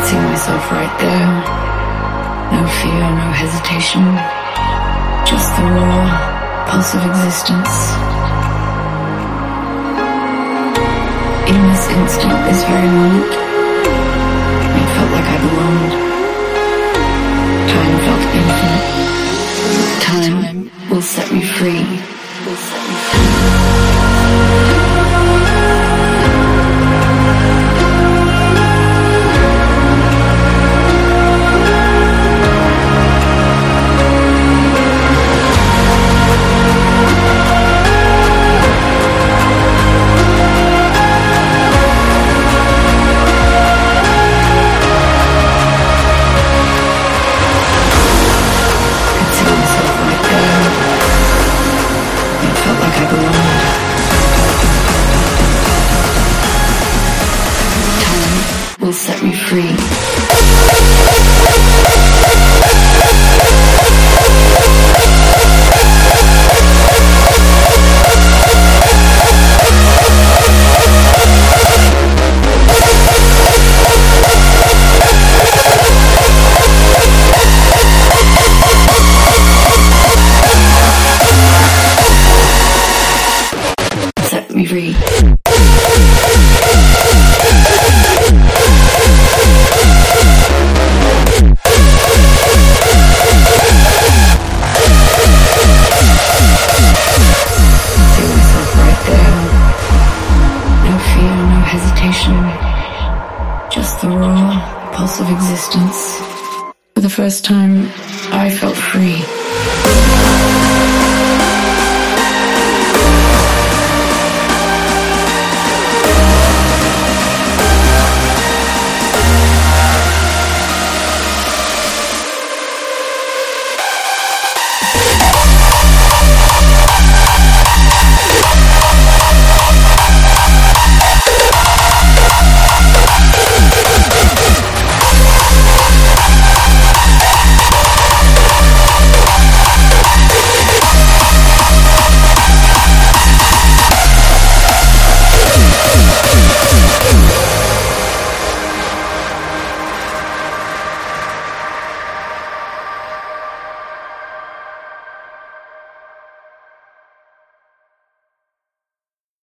see myself right there. No fear, no hesitation. Just the raw pulse of existence. In this instant, this very moment, it felt like I belonged. Time felt infinite. Time will set me free. Will set me free. Set me free. Hesitation, just the raw pulse of existence. For the first time, I felt free.